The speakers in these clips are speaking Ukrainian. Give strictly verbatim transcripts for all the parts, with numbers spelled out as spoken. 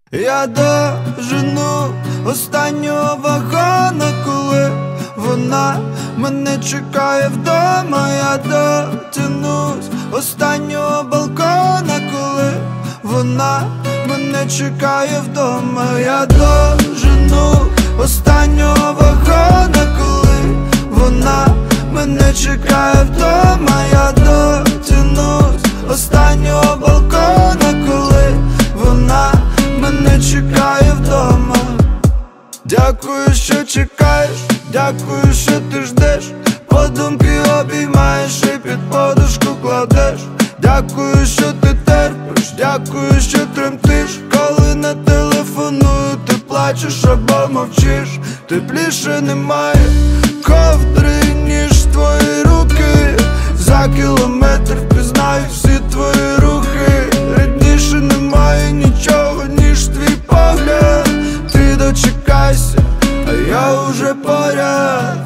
Я дожену останнього вагона, коли вона мене чекає вдома. Я дотянусь останнього балкона, коли вона мене чекає вдома. Я дожену останнього вагона, коли вона мене чекає вдома. Я дотянусь останнього балкона, коли вона мене чекає вдома. Дякую, що чекаєш, дякую, що ти ждеш, подумки обіймаєш і під подушку кладеш. Дякую, що ти терпиш, дякую, що тремтиш, коли не телефоную, ти плачеш або мовчиш. Тепліше немає ковдри, ніж твої руки. За кілометр впізнаю всі твої рухи. Рідніше немає нічого, ніж твій погляд. Ти дочекайся, а я уже поряд.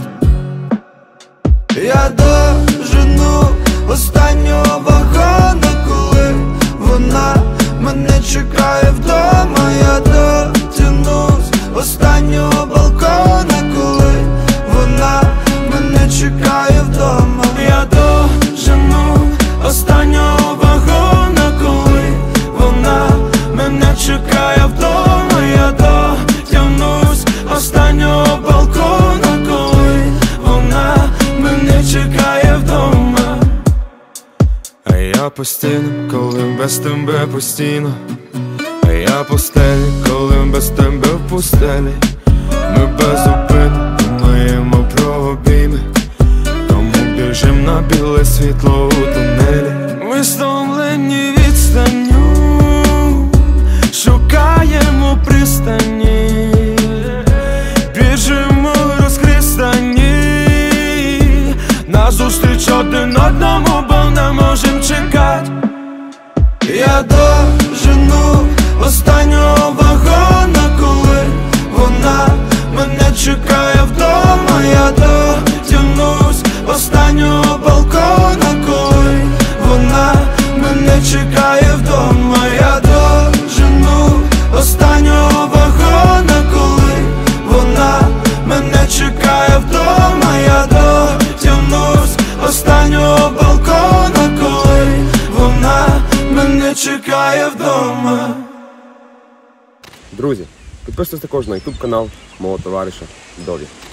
Я дожену останнього вагона, коли вона мене чекає вдома. Я дотянусь останнього балкона, коли вона мене чекає вдома. Я дожену останнього вагона, коли вона мене чекає вдома. Я дотягнусь останнього балкона, коли вона мене чекає вдома. А я постійно, коли без тебе постійно. А я постелі, коли без тебе в пустелі. Ми безупинно думаємо про обійми, тому біжим на біле світло у тунелі. Ми стомлені відстанню, шукаємо пристані, біжимо розхристані, назустріч один одному, бо не можем чекати. Я дожену останнього вагона, коли вона мене чекає вдома. Я дотягнусь останнього балкона, коли вона мене чекає вдома. Я дожену останнього вагона, коли вона мене чекає вдома. Я дотягнусь останнього балкона, коли вона мене чекає вдома. Друзі, підписуйтесь також на ютуб канал мого товариша Дові.